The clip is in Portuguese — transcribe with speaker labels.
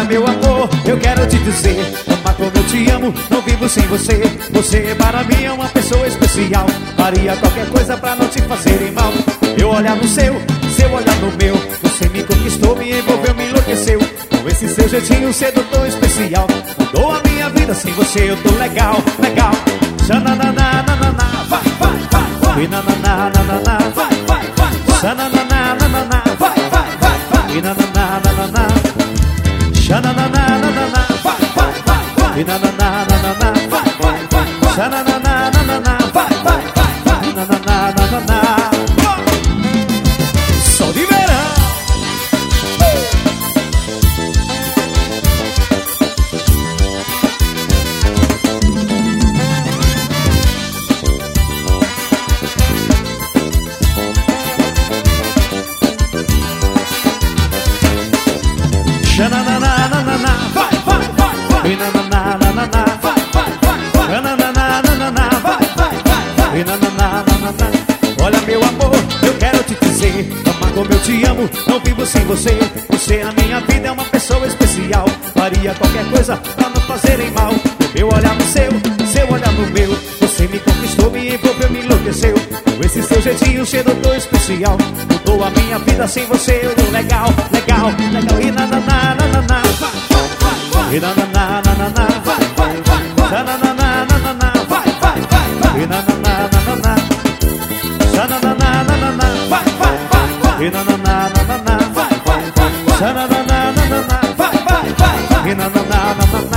Speaker 1: Olha meu amor, eu quero te dizer, ama como eu te amo, não vivo sem você. Você para mim é uma pessoa especial, faria qualquer coisa pra não te fazerem mal. Eu olhar no seu olhar no meu, você me conquistou, me envolveu, me enlouqueceu. Com esse seu jeitinho sedutor especial, mudou a minha vida, sem você eu tô legal, legal. Xananana, vai, vai, vai, vai. E nananana, vai, vai, vai, vai. Xananana, vai, vai, vai, vai. E nananana, xananana, vai, vai, vai, vai. E nananana, vai, vai, vai, vai. Xananana, vai, vai, vai, vai. E nananana. Sol de verão. Xananana, vai, vai, vai, vai. E nananana, vai, vai, vai, vai. Nananana, vai, vai, vai, vai. E nananana. Olha meu amor, eu quero te dizer, ama como eu te amo, não vivo sem você. Você na minha vida é uma pessoa especial, faria qualquer coisa pra não fazerem mal. Eu olhar no seu olhar no meu, você me conquistou, me envolveu, me enlouqueceu. Com esse seu jeitinho sedutor especial, mudou a minha vida, sem você eu tô legal, legal, legal. E nananana, vai, vai, vai, vai. E nananana, vai, vai, vai, vai. Nananana, vai, vai, vai, vai. E nananana, xananana, vai, vai, vai, vai. E nananana, vai, vai, vai, vai. Xananana, vai, vai, vai, vai. E nananana.